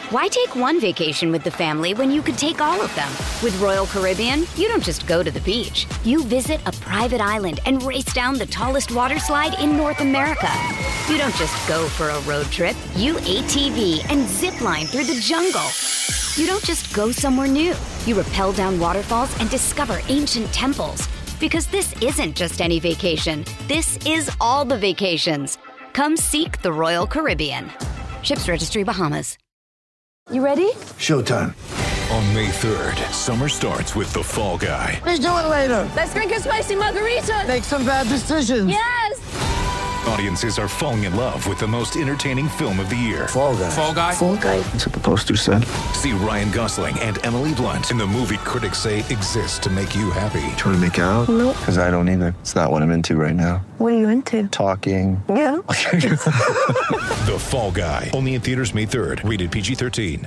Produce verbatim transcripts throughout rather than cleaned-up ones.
Why take one vacation with the family when you could take all of them? With Royal Caribbean, you don't just go to the beach. You visit a private island and race down the tallest water slide in North America. You don't just go for a road trip. You A T V and zip line through the jungle. You don't just go somewhere new. You rappel down waterfalls and discover ancient temples. Because this isn't just any vacation. This is all the vacations. Come seek the Royal Caribbean. Ships Registry, Bahamas. You ready? Showtime. On May third, summer starts with The Fall Guy. Let's do it later. Let's drink a spicy margarita. Make some bad decisions. Yes! Audiences are falling in love with the most entertaining film of the year. Fall Guy. Fall Guy? Fall guy. That's what the poster said. See Ryan Gosling and Emily Blunt in the movie critics say exists to make you happy. Trying to make it out? Nope. Because I don't either. It's not what I'm into right now. What are you into? Talking. Yeah. The Fall Guy. Only in theaters May third. Rated P G thirteen.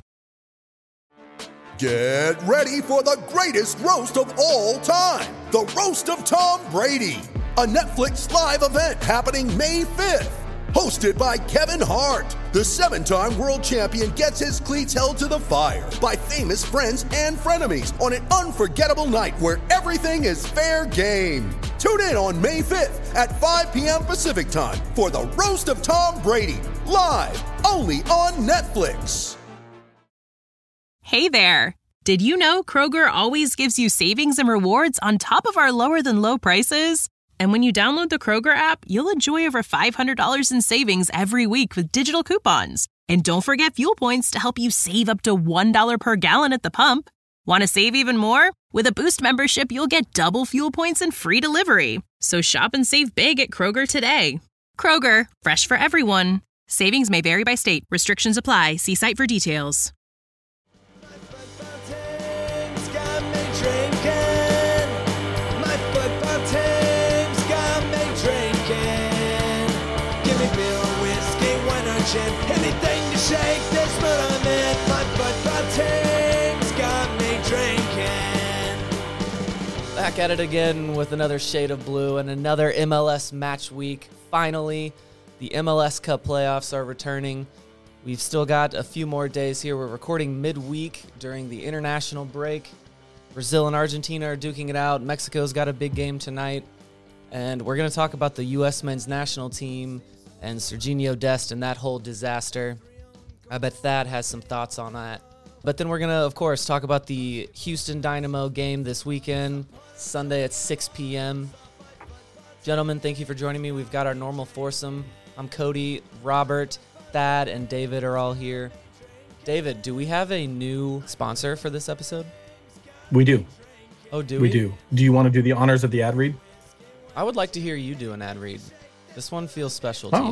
Get ready for the greatest roast of all time. The Roast of Tom Brady. A Netflix live event happening May fifth. Hosted by Kevin Hart. The seven-time world champion gets his cleats held to the fire by famous friends and frenemies on an unforgettable night where everything is fair game. Tune in on May fifth at five p.m. Pacific time for the Roast of Tom Brady. Live only on Netflix. Hey there! Did you know Kroger always gives you savings and rewards on top of our lower-than-low prices? And when you download the Kroger app, you'll enjoy over five hundred dollars in savings every week with digital coupons. And don't forget fuel points to help you save up to one dollar per gallon at the pump. Want to save even more? With a Boost membership, you'll get double fuel points and free delivery. So shop and save big at Kroger today. Kroger, fresh for everyone. Savings may vary by state. Restrictions apply. See site for details. Anything to shake this mood I'm in. My football team's got me drinking. Back at it again with another shade of blue and another M L S match week. Finally, the M L S Cup playoffs are returning. We've still got a few more days here. We're recording midweek during the international break. Brazil and Argentina are duking it out. Mexico's got a big game tonight. And we're going to talk about the U S men's national team and Serginho Dest and that whole disaster. I bet Thad has some thoughts on that. But then we're going to, of course, talk about the Houston Dynamo game this weekend, Sunday at six p.m. Gentlemen, thank you for joining me. We've got our normal foursome. I'm Cody, Robert, Thad, and David are all here. David, do we have a new sponsor for this episode? We do. Oh, do we? We do. Do you want to do the honors of the ad read? I would like to hear you do an ad read. This one feels special to oh. you.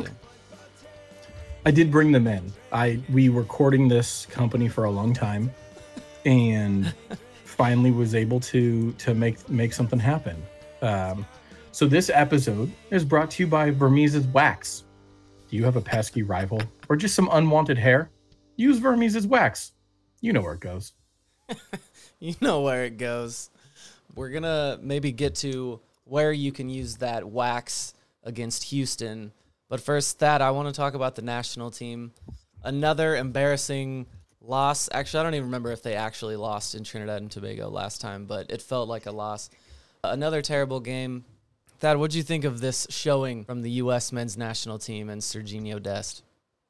I did bring them in. I we were courting this company for a long time, and finally was able to to make make something happen. Um, so this episode is brought to you by Vermeese's Wax. Do you have a pesky rival or just some unwanted hair? Use Vermeese's Wax. You know where it goes. You know where it goes. We're gonna maybe get to where you can use that wax against Houston. But first, Thad, I want to talk about the national team. Another embarrassing loss. Actually, I don't even remember if they actually lost in Trinidad and Tobago last time, but it felt like a loss. Another terrible game. Thad, what'd you think of this showing from the U S men's national team and Serginho Dest?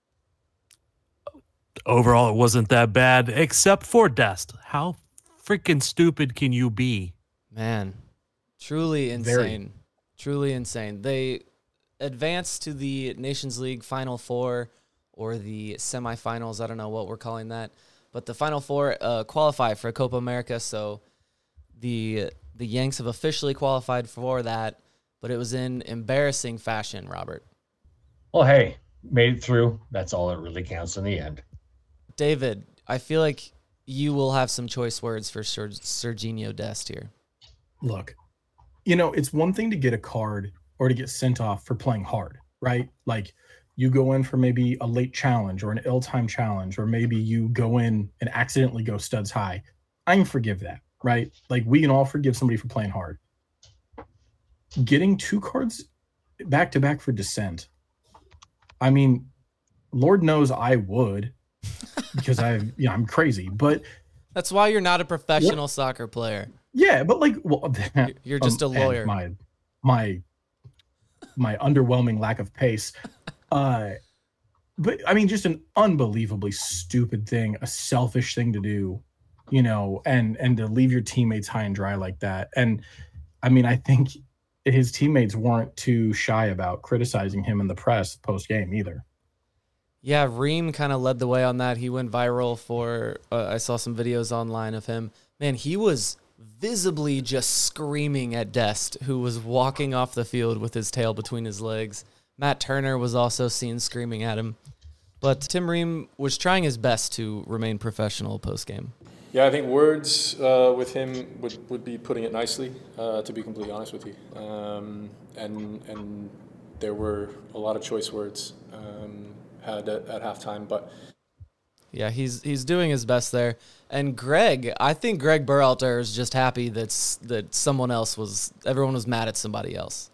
Overall, it wasn't that bad, except for Dest. How freaking stupid can you be? Man, truly insane. Very. Truly insane. They advanced to the Nations League Final Four or the semifinals. I don't know what we're calling that. But the Final Four uh, qualify for Copa America, so the the Yanks have officially qualified for that, but it was in embarrassing fashion, Robert. Well, hey, made it through. That's all that really counts in the end. David, I feel like you will have some choice words for Ser- Serginho Dest here. Look, you know, it's one thing to get a card or to get sent off for playing hard, right? Like you go in for maybe a late challenge or an ill-timed challenge, or maybe you go in and accidentally go studs high. I can forgive that, right? Like we can all forgive somebody for playing hard. Getting two cards back to back for dissent. I mean, Lord knows I would. because I, you know, I'm crazy. But that's why you're not a professional what? soccer player. Yeah, but like, well, you're just um, a lawyer. My, my, my underwhelming lack of pace. Uh, but I mean, just an unbelievably stupid thing, a selfish thing to do, you know, and and to leave your teammates high and dry like that. And I mean, I think his teammates weren't too shy about criticizing him in the press post game either. Yeah, Reem kind of led the way on that. He went viral for, uh, I saw some videos online of him. Man, he was visibly just screaming at Dest, who was walking off the field with his tail between his legs. Matt Turner was also seen screaming at him. But Tim Ream was trying his best to remain professional post-game. Yeah, I think words uh, with him would, would be putting it nicely, uh, to be completely honest with you. Um, and and there were a lot of choice words um, had at, at halftime, but yeah, he's he's doing his best there. And Greg, I think Greg Berhalter is just happy that's that someone else was, everyone was mad at somebody else.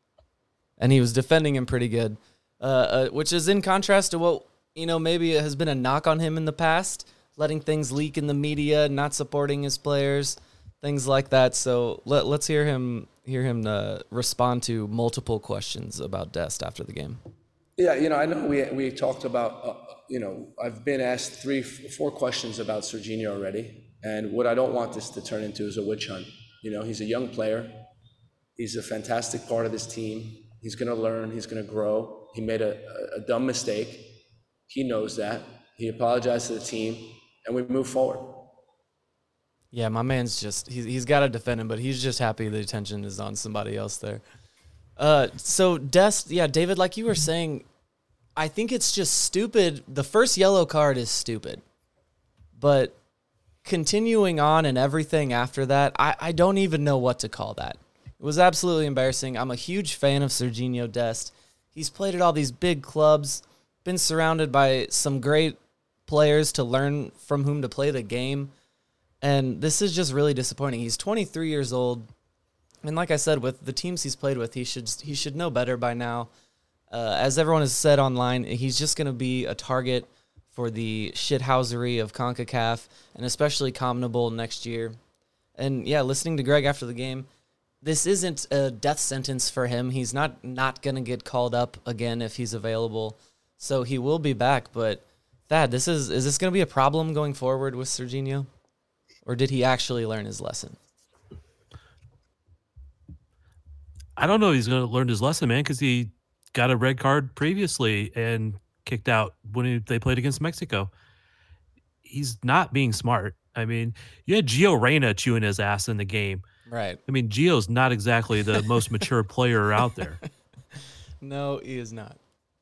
And he was defending him pretty good, uh, uh, which is in contrast to what, you know, maybe has been a knock on him in the past, letting things leak in the media, not supporting his players, things like that. So let, let's hear him hear him uh, respond to multiple questions about Dest after the game. Yeah, you know, I know we we talked about, uh, you know, I've been asked three, four questions about Serginho already, and what I don't want this to turn into is a witch hunt. You know, he's a young player. He's a fantastic part of this team. He's going to learn. He's going to grow. He made a, a dumb mistake. He knows that. He apologized to the team, and we move forward. Yeah, my man's just, he's, he's got to defend him, but he's just happy the attention is on somebody else there. Uh, so, Dest, yeah, David, like you were saying, I think it's just stupid. The first yellow card is stupid. But continuing on and everything after that, I, I don't even know what to call that. It was absolutely embarrassing. I'm a huge fan of Serginho Dest. He's played at all these big clubs, been surrounded by some great players to learn from whom to play the game. And this is just really disappointing. He's twenty-three years old. And like I said, with the teams he's played with, he should he should know better by now. Uh, as everyone has said online, he's just going to be a target for the shithousery of CONCACAF, and especially CONMEBOL next year. And yeah, listening to Greg after the game, this isn't a death sentence for him. He's not not going to get called up again if he's available. So he will be back. But Thad, this is is this going to be a problem going forward with Serginho? Or did he actually learn his lesson? I don't know if he's going to learn his lesson, man, because he got a red card previously and kicked out when he, they played against Mexico. He's not being smart. I mean, you had Gio Reyna chewing his ass in the game. Right. I mean, Gio's not exactly the most mature player out there. No, he is not.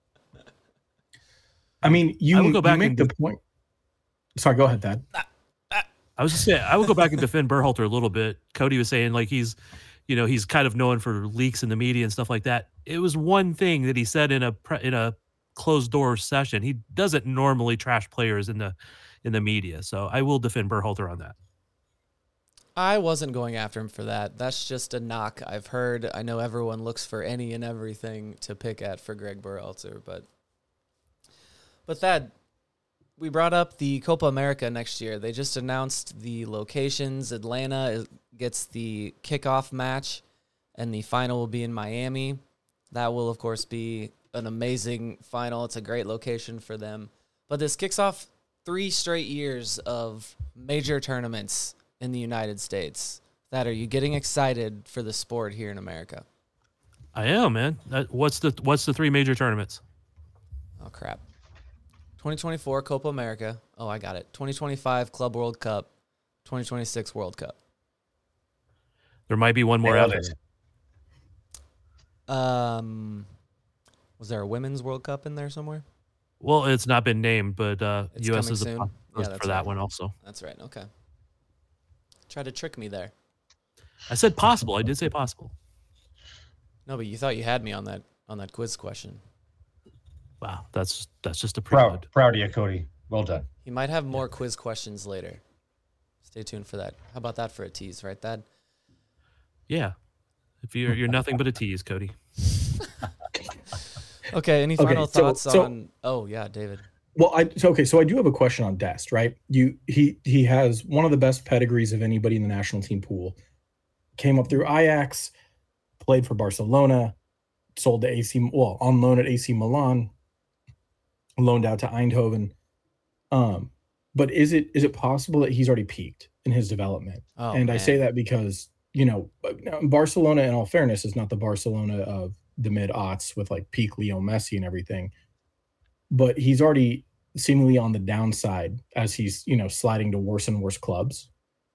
I mean, you, I will go back you make and the def- point. Sorry, go ahead, Thad. I was just saying, I would go back and defend Berhalter a little bit. Cody was saying, like, he's, you know, he's kind of known for leaks in the media and stuff like that. It was one thing that he said in a pre- in a closed door session. He doesn't normally trash players in the in the media. So I will defend Berhalter on that. I wasn't going after him for that. That's just a knock I've heard. I know everyone looks for any and everything to pick at for Greg Berhalter, but but that we brought up the Copa America next year. They just announced the locations. Atlanta gets the kickoff match, and the final will be in Miami. That will, of course, be an amazing final. It's a great location for them. But this kicks off three straight years of major tournaments in the United States. That, are you getting excited for the sport here in America? I am, man. That, what's the what's the three major tournaments? Oh, crap. twenty twenty-four Copa America. Oh, I got it. twenty twenty-five Club World Cup. twenty twenty-six World Cup. There might be one more after. Um, was there a Women's World Cup in there somewhere? Well, it's not been named, but uh, It's U S coming is a soon? pop- Yeah, for that's that right. one also. That's right. Okay. Try to trick me there. I said possible. I did say possible. No, but you thought you had me on that on that quiz question. Wow, that's that's just a Proud, prelude. proud of you, Cody. Well done. He might have more quiz questions later. Stay tuned for that. How about that for a tease, right, Thad? Yeah. If you're you're nothing but a tease, Cody. Okay, any Okay, final so- thoughts so- on... Oh, yeah, David. Well, I so, okay, so I do have a question on Dest, right? You he he has one of the best pedigrees of anybody in the national team pool. Came up through Ajax, played for Barcelona, sold to A C, well, on loan at A C Milan, loaned out to Eindhoven. Um, but is it is it possible that he's already peaked in his development? Oh, and I man. say that because, you know, Barcelona, in all fairness, is not the Barcelona of the mid-aughts with like peak Leo Messi and everything. But he's already seemingly on the downside as he's, you know, sliding to worse and worse clubs.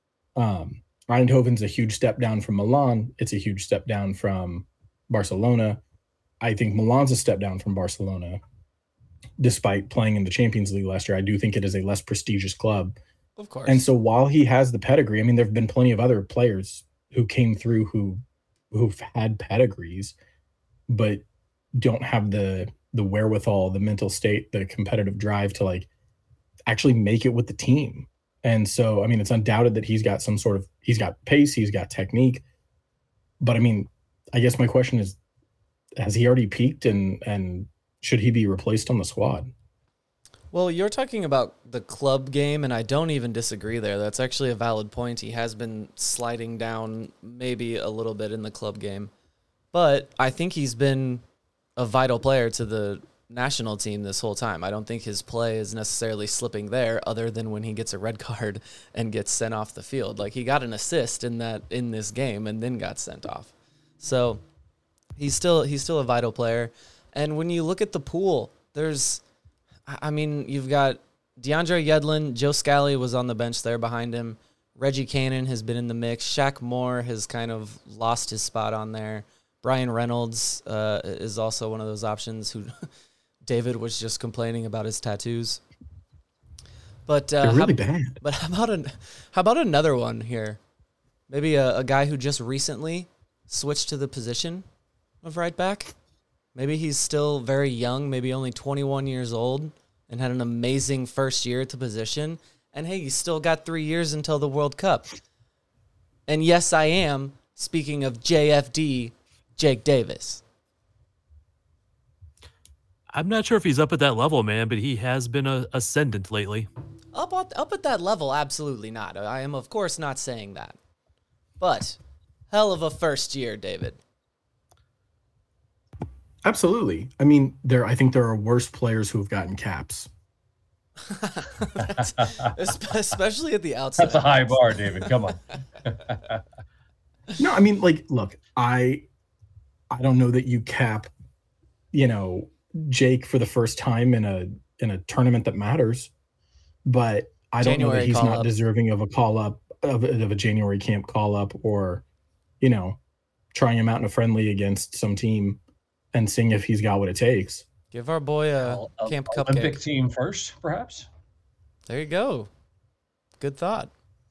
Um, Eindhoven's a huge step down from Milan. It's a huge step down from Barcelona. I think Milan's a step down from Barcelona. Despite playing in the Champions League last year, I do think it is a less prestigious club. Of course. And so while he has the pedigree, I mean, there have been plenty of other players who came through who who've had pedigrees, but don't have the the wherewithal, the mental state, the competitive drive to like actually make it with the team. And so, I mean, it's undoubted that he's got some sort of, he's got pace, he's got technique. But I mean, I guess my question is, has he already peaked and and should he be replaced on the squad? Well, you're talking about the club game, and I don't even disagree there. That's actually a valid point. He has been sliding down maybe a little bit in the club game. But I think he's been a vital player to the national team this whole time. I don't think his play is necessarily slipping there other than when he gets a red card and gets sent off the field. Like, he got an assist in that in this game and then got sent off. So he's still he's still a vital player. And when you look at the pool, there's, I mean, you've got DeAndre Yedlin, Joe Scally was on the bench there behind him. Reggie Cannon has been in the mix. Shaq Moore has kind of lost his spot on there. Brian Reynolds uh, is also one of those options who David was just complaining about his tattoos. But uh, They're really how, bad. But how about an, how about another one here? Maybe a, a guy who just recently switched to the position of right back. Maybe he's still very young, maybe only twenty-one years old, and had an amazing first year at the position. And hey, he's still got three years until the World Cup. And yes, I am speaking of J F D, Jake Davis. I'm not sure if he's up at that level, man, but he has been a ascendant lately. Up, at, up at that level, absolutely not. I am, of course, not saying that. But hell of a first year, David. Absolutely. I mean, there. I think there are worse players who have gotten caps. Especially at the outside. That's a high bar, David. Come on. No, I mean, like, look, I, I don't know that you cap, you know, Jake for the first time in a in a tournament that matters, but I don't January know that he's not call-up. deserving of a call up of, of a January camp call up or, you know, trying him out in a friendly against some team and seeing if he's got what it takes. Give our boy a I'll- I'll- camp Olympic cupcake. team first, perhaps. There you go. Good thought.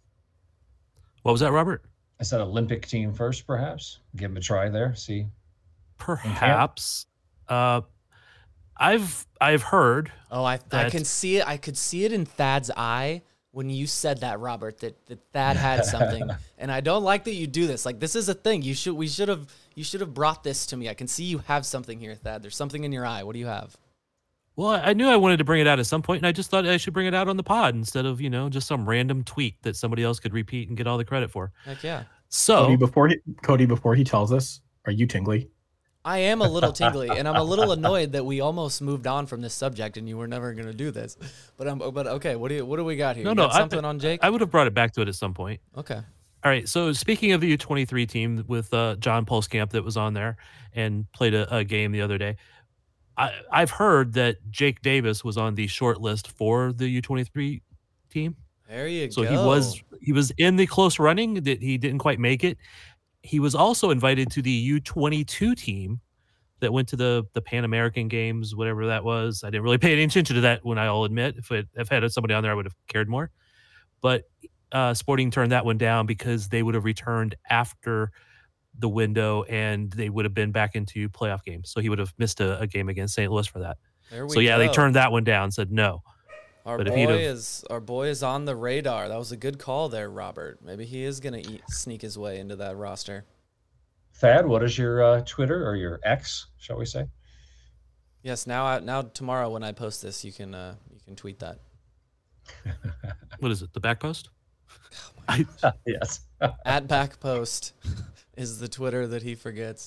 What was that, Robert? I said Olympic team first, perhaps. Give him a try there. See. Perhaps. Uh, I've I've heard. Oh, I I that- can see it. I could see it in Thad's eye when you said that, Robert. That that Thad had something, and I don't like that you do this. Like, this is a thing. You should we should have you should have brought this to me. I can see you have something here, Thad. There's something in your eye. What do you have? Well, I knew I wanted to bring it out at some point, and I just thought I should bring it out on the pod instead of, you know, just some random tweet that somebody else could repeat and get all the credit for. Heck yeah. So Cody, before he, Cody, before he tells us, are you tingly? I am a little tingly, and I'm a little annoyed that we almost moved on from this subject, and you were never going to do this. But I'm, but okay, what do you, what do we got here? no, You no, got something I, on Jake? I would have brought it back to it at some point. Okay. All right. So speaking of the U twenty-three team with uh, John Pulskamp that was on there and played a, a game the other day, I, I've heard that Jake Davis was on the short list for the U twenty-three team. There you So go. he was he was in the close running that he didn't quite make it. He was also invited to the U twenty-two team that went to the the Pan American Games, whatever that was. I didn't really pay any attention to that one, I'll admit. If it, if I had somebody on there, I would have cared more. But uh, Sporting turned that one down because they would have returned after the window and they would have been back into playoff games. So he would have missed a, a game against Saint Louis for that. There we So yeah, they go. turned that one down, said no. Our But if boy he'd have- is our boy is on the radar. That was a good call there, Robert. Maybe he is gonna eat, sneak his way into that roster. Thad, what is your uh, Twitter or your X, shall we say? Yes, now I, now tomorrow when I post this, you can uh, you can tweet that. What is it? The back post? I, yes. At back post is the Twitter that he forgets.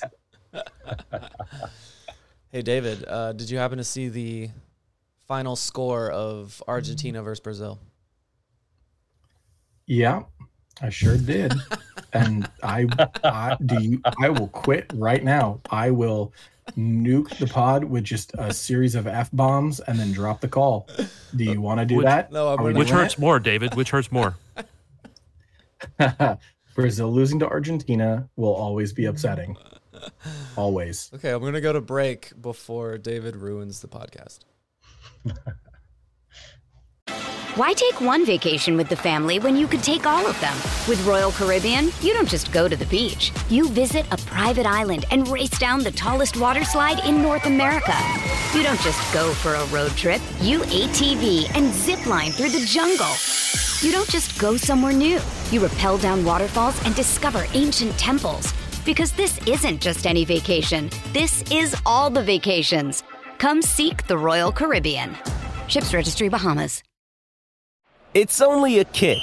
Hey, David, uh, did you happen to see the final score of Argentina versus Brazil? Yeah, I sure did. And I, I do you, I will quit right now. I will nuke the pod with just a series of F bombs and then drop the call. Do you want to do which, that? No, I'm Which hurts it? more, David? Which hurts more? Brazil losing to Argentina will always be upsetting. Always. Okay, I'm going to go to break before David ruins the podcast. Why take one vacation with the family when you could take all of them? With Royal Caribbean, you don't just go to the beach. You visit a private island and race down the tallest water slide in North America. You don't just go for a road trip. You A T V and zip line through the jungle. You don't just go somewhere new. You rappel down waterfalls and discover ancient temples. Because this isn't just any vacation. This is all the vacations. Come seek the Royal Caribbean. Ships Registry, Bahamas. It's only a kick,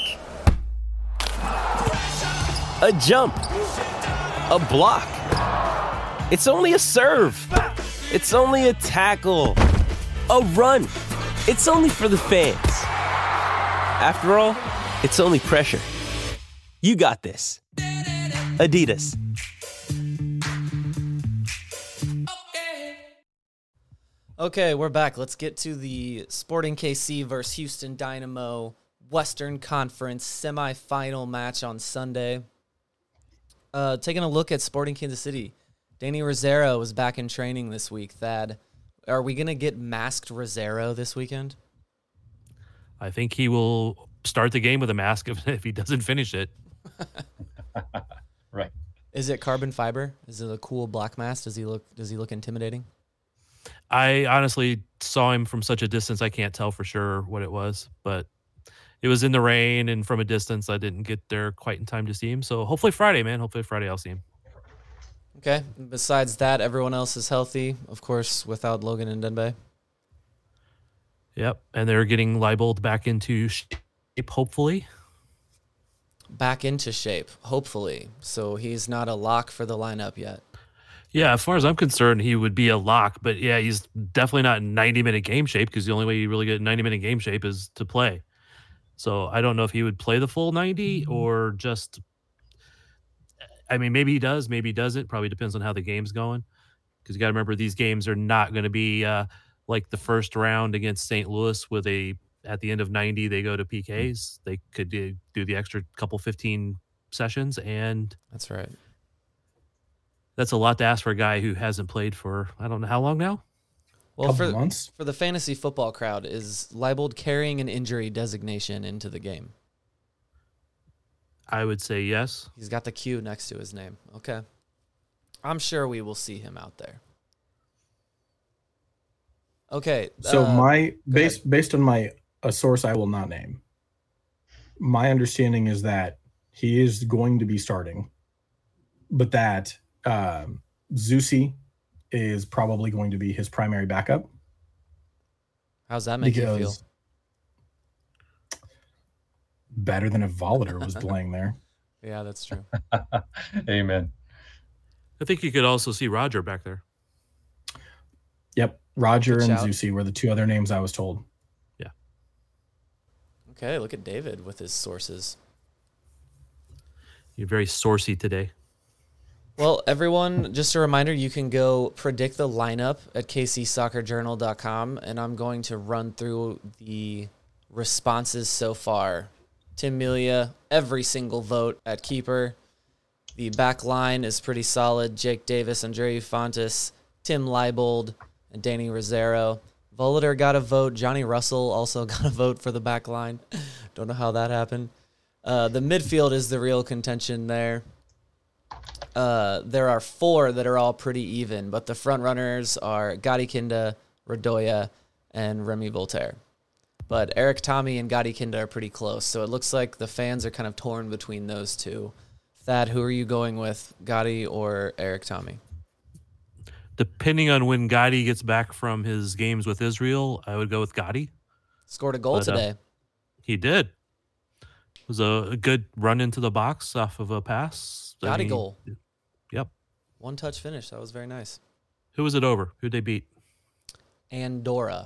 a jump, a block. It's only a serve. It's only a tackle, a run. It's only for the fans. After all, it's only pressure. You got this. Adidas. Okay, we're back. Let's get to the Sporting K C versus Houston Dynamo Western Conference semifinal match on Sunday. Uh, taking a look at Sporting Kansas City. Danny Rosero was back in training this week. Thad, are we going to get masked Rosero this weekend? I think he will start the game with a mask if, if he doesn't finish it. Right. Is it carbon fiber? Is it a cool black mask? Does he look does he look intimidating? I honestly saw him from such a distance, I can't tell for sure what it was, but it was in the rain, and from a distance, I didn't get there quite in time to see him. So hopefully Friday, man. Hopefully Friday I'll see him. Okay. Besides that, everyone else is healthy, of course, without Logan and Denbei. Yep, and they're getting Leibold back into shape, hopefully. Back into shape, hopefully. So he's not a lock for the lineup yet. Yeah, as far as I'm concerned, he would be a lock, but yeah, he's definitely not in ninety-minute game shape because the only way you really get in ninety-minute game shape is to play. So I don't know if he would play the full ninety or just – I mean, maybe he does, maybe he doesn't. Probably depends on how the game's going because you got to remember these games are not going to be uh, like the first round against Saint Louis with a – at the end of ninety, they go to P Ks. They could do, do the extra couple fifteen sessions, and – That's right. That's a lot to ask for a guy who hasn't played for, I don't know, how long now? Well, for, months. for the fantasy football crowd, is Leibold carrying an injury designation into the game? I would say yes. He's got the Q next to his name. Okay. I'm sure we will see him out there. Okay. So uh, my based based on my a source I will not name. My understanding is that he is going to be starting, but that um, Zusi is probably going to be his primary backup. How's that make you feel? Better than if Volater was playing there. Yeah, that's true. Amen. I think you could also see Roger back there. Yep. Roger Good and shout. Zusi were the two other names I was told. Yeah. Okay, look at David with his sources. You're very sourcey today. Well, everyone, just a reminder, you can go predict the lineup at k c soccer journal dot com, and I'm going to run through the responses so far. Tim Melia, every single vote at keeper. The back line is pretty solid. Jake Davis, Andreu Fontes, Tim Leibold, and Danny Rosero. Volater got a vote. Johnny Russell also got a vote for the back line. Don't know how that happened. Uh, the midfield is the real contention there. Uh, there are four that are all pretty even, but the front runners are Gadi Kinda, Radoya, and Remy Voltaire. But Eric Tommy and Gadi Kinda are pretty close, so it looks like the fans are kind of torn between those two. Thad, who are you going with, Gadi or Eric Tommy? Depending on when Gotti gets back from his games with Israel, I would go with Gotti. Scored a goal But, uh, today. He did. It was a, a good run into the box off of a pass. I Gotti mean, goal. Yep. One touch finish. That was very nice. Who was it over? Who'd they beat? Andorra.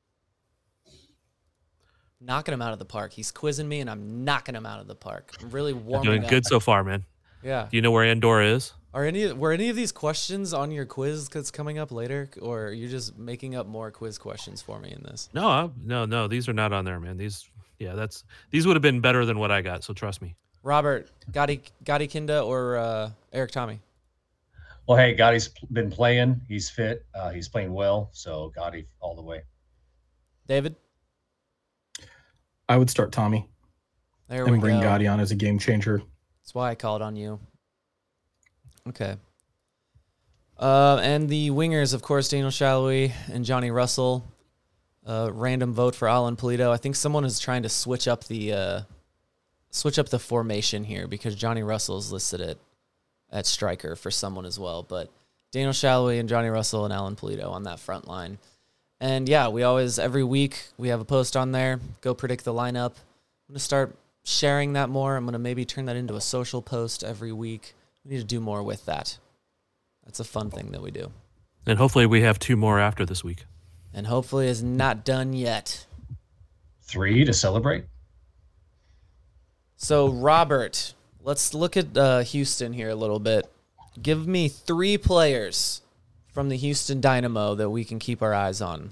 Knocking him out of the park. He's quizzing me, and I'm knocking him out of the park. I'm really You're warming doing up. good so far, man. Yeah. Do you know where Andorra is? Are any were any of these questions on your quiz that's coming up later, or are you just making up more quiz questions for me in this? No, I, no, no. These are not on there, man. These, yeah, that's these would have been better than what I got. So trust me. Robert, Gotti, Gotti Kinda or uh, Eric Tommy? Well, hey, Gotti's been playing. He's fit. Uh, he's playing well. So Gotti all the way. David? I would start Tommy. There and we bring go. Gotti on as a game changer. That's why I called on you. Okay. Uh, and the wingers, of course, Daniel Shalhoub and Johnny Russell. Uh, random vote for Alan Polito. I think someone is trying to switch up the uh, switch up the formation here because Johnny Russell is listed at at striker for someone as well. But Daniel Shalhoub and Johnny Russell and Alan Polito on that front line. And yeah, we always every week we have a post on there. Go predict the lineup. I'm gonna start sharing that more. I'm gonna maybe turn that into a social post every week. We need to do more with that. That's a fun thing that we do. And hopefully we have two more after this week. And hopefully it's not done yet. Three to celebrate. So, Robert, let's look at uh, Houston here a little bit. Give me three players from the Houston Dynamo that we can keep our eyes on.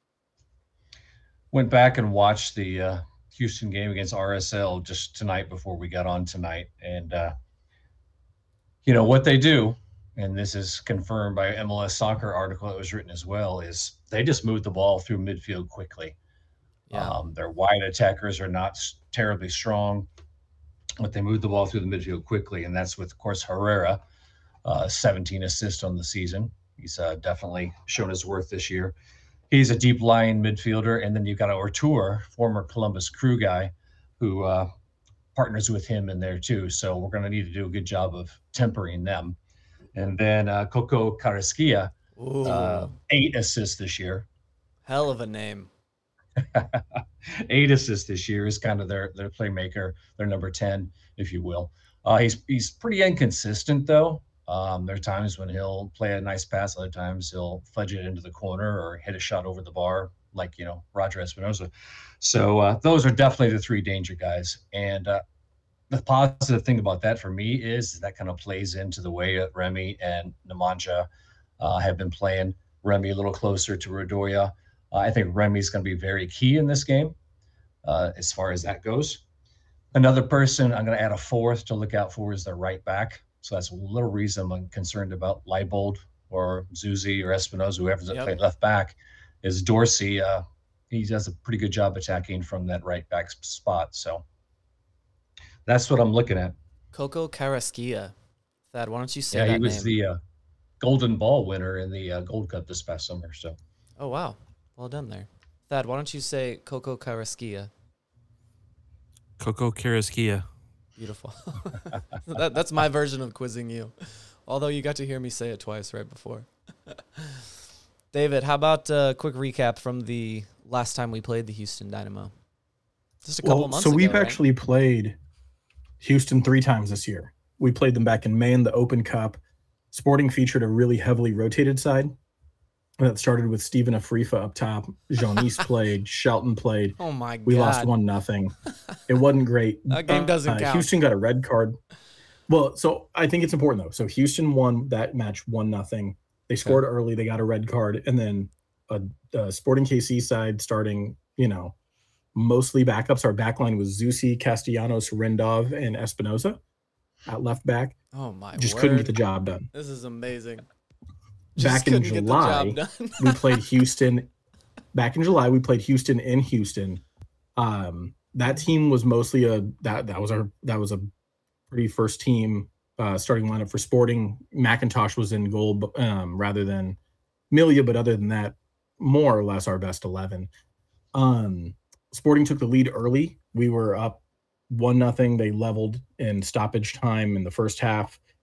Went back and watched the uh, Houston game against R S L just tonight before we got on tonight. And, uh, you know, what they do, and this is confirmed by an M L S Soccer article that was written as well, is they just move the ball through midfield quickly. Yeah. Um, their wide attackers are not s- terribly strong, but they move the ball through the midfield quickly. And that's with, of course, Herrera, uh, seventeen assists on the season. He's uh, definitely shown his worth this year. He's a deep lying midfielder. And then you've got Ortur, former Columbus Crew guy, who uh, partners with him in there too. So we're going to need to do a good job of tempering them. And then uh, Coco Carrasquilla, uh, eight assists this year. Hell of a name. Eight assists this year is kind of their their playmaker, their number ten, if you will. Uh, he's he's pretty inconsistent though. Um, there are times when he'll play a nice pass, other times he'll fudge it into the corner or hit a shot over the bar, like you know Roger Espinoza. So uh, those are definitely the three danger guys. And uh, the positive thing about that for me is that kind of plays into the way that Remy and Nemanja uh, have been playing. Remy a little closer to Rodoya. Uh, I think Remy's going to be very key in this game uh, as far as that goes. Another person I'm going to add a fourth to look out for is the right back. So that's a little reason I'm concerned about Leibold or Zuzi or Espinoza, whoever's Yep. that played left back, is Dorsey. Uh, he does a pretty good job attacking from that right back spot. So that's what I'm looking at. Coco Carrasquilla. Thad, why don't you say Yeah, that he was name? the uh, Golden Ball winner in the uh, Gold Cup this past summer. So Oh, wow. Well done there. Thad, why don't you say Coco Carrasquilla? Coco Carrasquilla. Beautiful. that, that's my version of quizzing you. Although you got to hear me say it twice right before. David, how about a quick recap from the last time we played the Houston Dynamo? Just a couple Well, months so ago, we've right? actually played Houston three times this year. We played them back in May in the Open Cup. Sporting featured a really heavily rotated side. That started with Steven Afrifa up top. Jean-Yves played. Shelton played. Oh, my We lost God. one nothing. It wasn't great. That game doesn't Uh, count. Houston got a red card. Well, so I think it's important though. So Houston won that match one nothing. They scored early. They got a red card, and then a, a Sporting K C side starting. You know, mostly backups. Our back line was Zusi, Castellanos, Rendov, and Espinoza at left back. Oh, my Just word. couldn't get the job done. This is amazing. Back in couldn't get the July, job done. we played Houston. Back in July, we played Houston in Houston. Um, that team was mostly a that that was our that was a pretty first team uh, starting lineup for Sporting. McIntosh was in goal um, rather than Milia, but other than that, more or less our best eleven. Um, Sporting took the lead early. We were up one nothing. They leveled in stoppage time in the first half.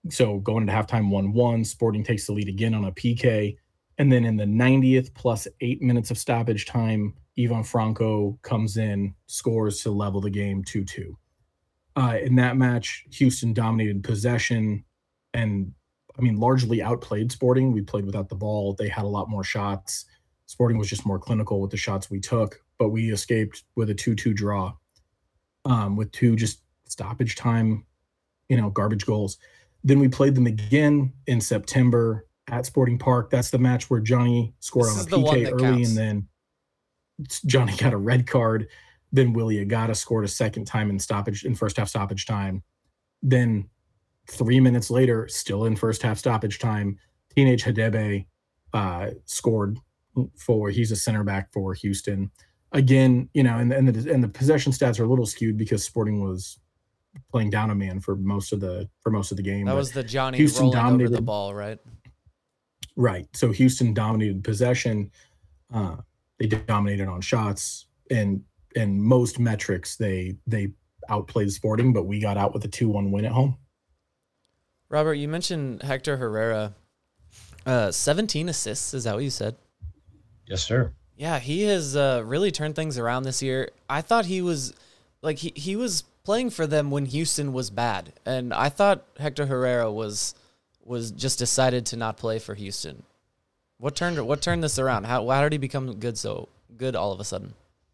so going into halftime one one, Sporting takes the lead again on a P K. And then in the ninetieth plus eight minutes of stoppage time, Ivan Franco comes in, scores to level the game two two. Uh, in that match, Houston dominated possession and, I mean, largely outplayed Sporting. We played without the ball. They had a lot more shots. Sporting was just more clinical with the shots we took, but we escaped with a two two draw um, with two just stoppage time, you know, garbage goals. Then we played them again in September at Sporting Park. That's the match where Johnny scored This on is a the P one K that early, counts. and then Johnny got a red card. Then Willie Agata scored a second time in stoppage in first half stoppage time. Then three minutes later, still in first half stoppage time, Teenage Hadebe uh, scored for. He's a center back for Houston. Again, you know, and and the and the possession stats are a little skewed because Sporting was playing down a man for most of the for most of the game. That but was the Johnny Houston rolling over dominated the ball, right? Right. So Houston dominated possession. Uh, they dominated on shots, and and most metrics they they outplayed Sporting, but we got out with a two one win at home. Robert, you mentioned Hector Herrera. Uh, seventeen assists, is that what you said? Yes, sir. Yeah, he has uh, really turned things around this year. I thought he was like he, he was playing for them when Houston was bad, and I thought Hector Herrera was was just decided to not play for Houston. What turned what turned this around? How how did he become good so good all of a sudden?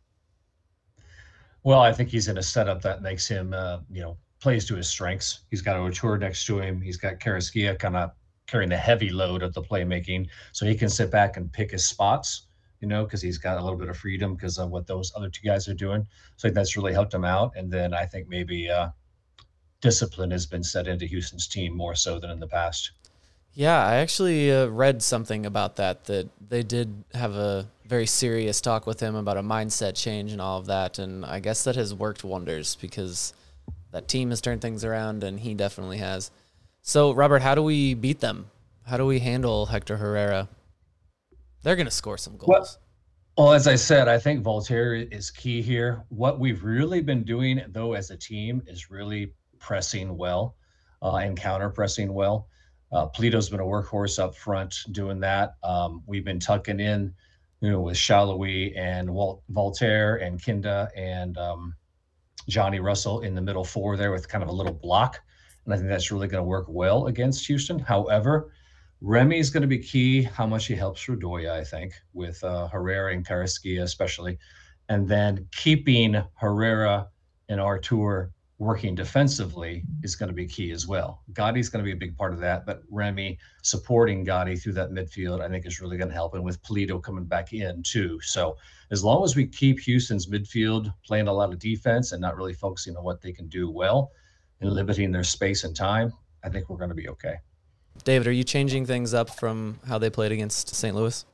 Well, I think he's in a setup that makes him, uh, you know, plays to his strengths. He's got Ochoa next to him. He's got Carrasquilla kind of carrying the heavy load of the playmaking, so he can sit back and pick his spots, you know, because he's got a little bit of freedom because of what those other two guys are doing. So I think that's really helped him out. And then I think maybe uh, discipline has been set into Houston's team more so than in the past. Yeah, I actually uh, read something about that, that they did have a very serious talk with him about a mindset change and all of that, and I guess that has worked wonders because that team has turned things around, and he definitely has. So, Robert, how do we beat them? How do we handle Hector Herrera? They're going to score some goals. Well, well, as I said, I think Voltaire is key here. What we've really been doing, though, as a team is really pressing well uh, and counter-pressing well. Uh, Polito's been a workhorse up front doing that. Um, we've been tucking in, you know, with Chaloui and Walt, Voltaire and Kinda and um, Johnny Russell in the middle four there with kind of a little block. And I think that's really going to work well against Houston. However, Remy is going to be key, how much he helps Rudoya, I think, with uh, Herrera and Carrasquilla especially. And then keeping Herrera and Artur working defensively is going to be key as well. Gotti's going to be a big part of that, but Remy supporting Gotti through that midfield, I think is really going to help. And with Polito coming back in too. So as long as we keep Houston's midfield playing a lot of defense and not really focusing on what they can do well and limiting their space and time, I think we're going to be okay. David, are you changing things up from how they played against Saint Louis?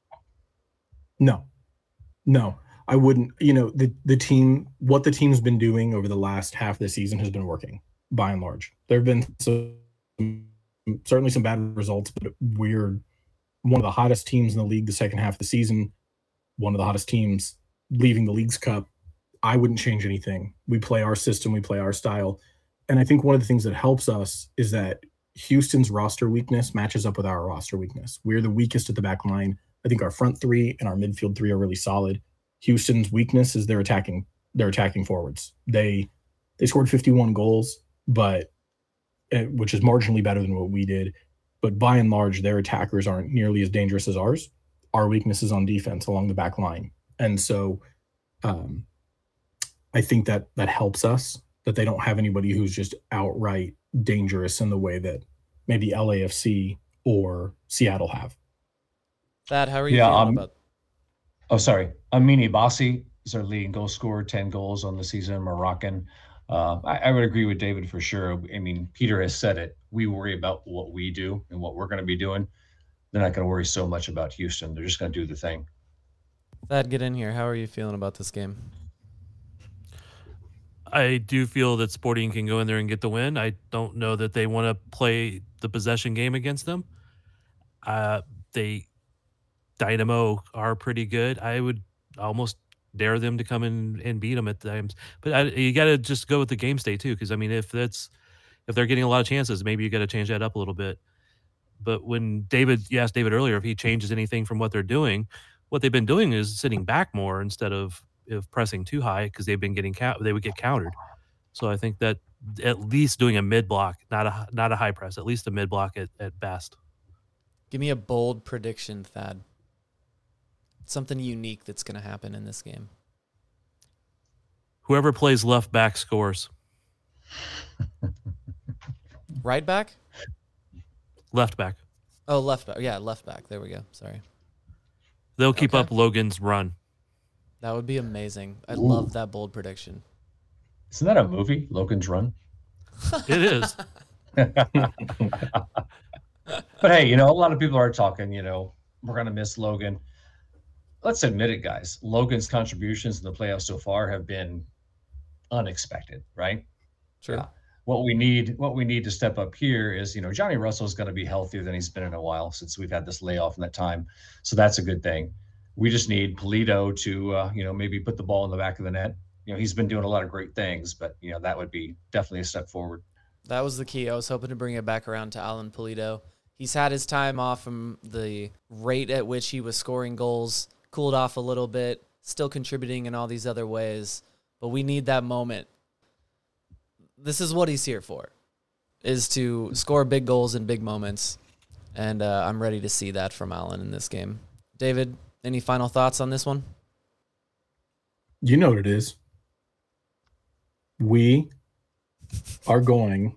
No, no. I wouldn't, you know, the, the team, what the team's been doing over the last half of the season has been working by and large. There have been some, certainly some bad results, but we're one of the hottest teams in the league the second half of the season, one of the hottest teams leaving the Leagues Cup. I wouldn't change anything. We play our system, we play our style. And I think one of the things that helps us is that Houston's roster weakness matches up with our roster weakness. We're the weakest at the back line. I think our front three and our midfield three are really solid. Houston's weakness is their attacking their attacking forwards. They they scored fifty-one goals, but which is marginally better than what we did. But by and large, their attackers aren't nearly as dangerous as ours. Our weakness is on defense along the back line, and so um, I think that that helps us that they don't have anybody who's just outright dangerous in the way that maybe L A F C or Seattle have. Thad, how are you yeah, feeling um, about? Oh, sorry. Amini Bassi is our leading goal scorer, ten goals on the season, Moroccan. Uh, I, I would agree with David for sure. I mean, Peter has said it. We worry about what we do and what we're going to be doing. They're not going to worry so much about Houston. They're just going to do the thing. Thad, get in here. How are you feeling about this game? I do feel that Sporting can go in there and get the win. I don't know that they want to play the possession game against them. Uh, they Dynamo are pretty good. I would almost dare them to come in and beat them at times. But I, you got to just go with the game state too, because I mean, if that's if they're getting a lot of chances, maybe you got to change that up a little bit. But when David, you asked David earlier if he changes anything from what they're doing, what they've been doing is sitting back more instead of, of pressing too high because they've been getting count, they would get countered. So I think that at least doing a mid block, not a not a high press, at least a mid block at, at best. Give me a bold prediction, Thad. Something unique that's going to happen in this game. Whoever plays left back scores. Right back? Left back. Oh, left back. Yeah, left back. There we go. Sorry. They'll keep Okay. up Logan's run. That would be amazing. I Ooh. love that bold prediction. Isn't that a movie, Logan's Run? It is. But hey, you know, a lot of people are talking, you know, we're going to miss Logan. Let's admit it, guys. Logan's contributions in the playoffs so far have been unexpected, right? Sure. Yeah. What we need, what we need to step up here is, you know, Johnny Russell's going to be healthier than he's been in a while since we've had this layoff in that time. So that's a good thing. We just need Polito to, uh, you know, maybe put the ball in the back of the net. You know, he's been doing a lot of great things, but, you know, that would be definitely a step forward. That was the key. I was hoping to bring it back around to Alan Polito. He's had his time off from the rate at which he was scoring goals, cooled off a little bit, still contributing in all these other ways. But we need that moment. This is what he's here for, is to score big goals in big moments. And uh, I'm ready to see that from Alan in this game. David, any final thoughts on this one? You know what it is. We are going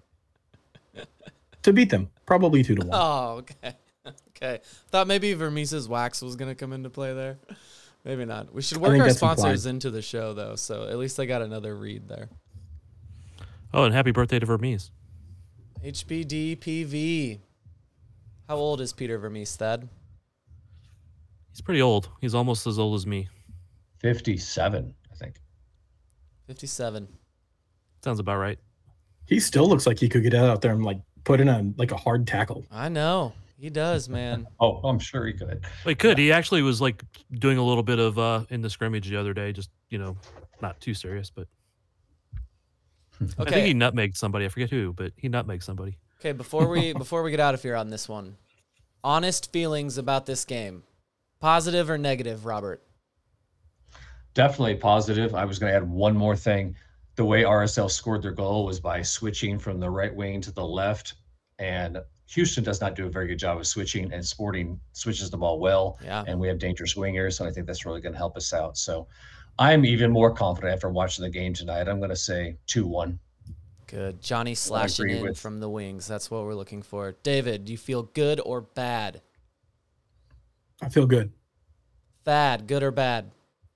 to beat them, probably two to one. Oh, okay. Okay. Thought maybe Vermees's wax was going to come into play there. Maybe not. We should I work think our that's sponsors implied. into the show, though, so at least I got another read there. Oh, and happy birthday to Vermees. H B D P V. How old is Peter Vermees, Thad? He's pretty old. He's almost as old as me. fifty-seven, I think. fifty-seven. Sounds about right. He still looks like he could get out there and like put in a like a hard tackle. I know. He does, man. Oh, I'm sure he could. Well, he could. He actually was like doing a little bit of uh in the scrimmage the other day. Just, you know, not too serious, but I think Okay. he nutmegged somebody. I forget who, but he nutmegged somebody. Okay, before we before we get out of here on this one, honest feelings about this game. Positive or negative, Robert? Definitely positive. I was going to add one more thing. The way R S L scored their goal was by switching from the right wing to the left. And Houston does not do a very good job of switching, and Sporting switches the ball well. Yeah. And we have dangerous wingers, so I think that's really going to help us out. So I'm even more confident after watching the game tonight. I'm going to say two one. Good. Johnny slashing agree in with- from the wings. That's what we're looking for. David, do you feel good or bad? I feel good. Thad, good or bad?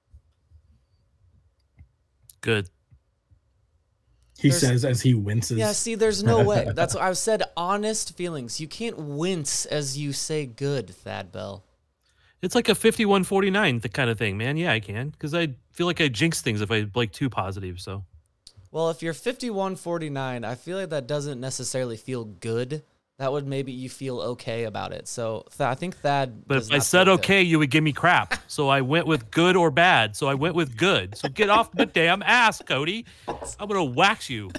Good. He There's- says as he winces. Yeah, see, there's no way. That's what I said. Honest feelings. You can't wince as you say good, Thad Bell. It's like a fifty-one forty-nine th- kind of thing, man. Yeah, I can. Because I feel like I jinx things if I like too positive. So Well, if you're fifty-one forty-nine, I feel like that doesn't necessarily feel good. That would maybe you feel okay about it. So Th- I think Thad. But does if I not said feel good. okay, you would give me crap. So I went with good or bad. So I went with good. So get off the damn ass, Cody. I'm going to wax you.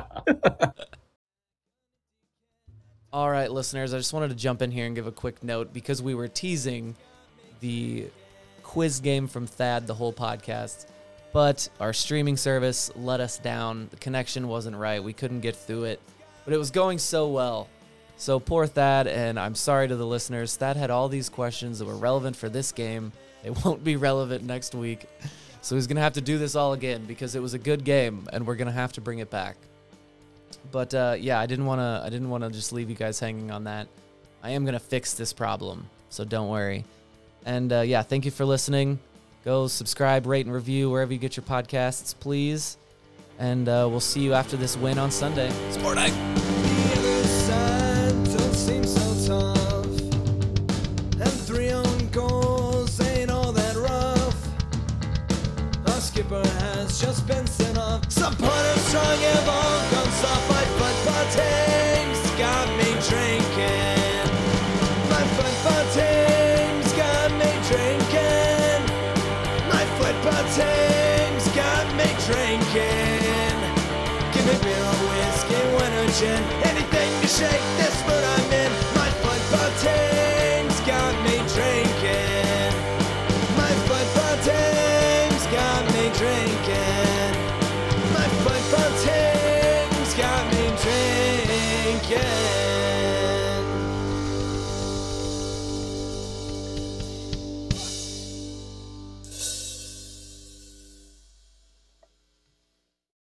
All right, listeners, I just wanted to jump in here and give a quick note because we were teasing the quiz game from Thad the whole podcast, but our streaming service let us down. The connection wasn't right. We couldn't get through it, but it was going so well. So poor Thad, and I'm sorry to the listeners. Thad had all these questions that were relevant for this game. They won't be relevant next week. So he's going to have to do this all again because it was a good game, and we're going to have to bring it back. But uh, yeah, I didn't want to. I didn't want to just leave you guys hanging on that. I am gonna fix this problem, so don't worry. And uh, yeah, thank you for listening. Go subscribe, rate, and review wherever you get your podcasts, please. And uh, we'll see you after this win on Sunday. Sport night. The other side don't seem so tough, and three own goals ain't all that rough. Our skipper has just been sent off. Supporters strong have all gone soft. My football team's got me drinking. My football team's got me drinking. My football team's got me drinking. Give me beer or whiskey, one or ocean. Anything to shake this mood I'm in. My football team's got me drinking. My football team's got me drinking. My football team's got me drinking.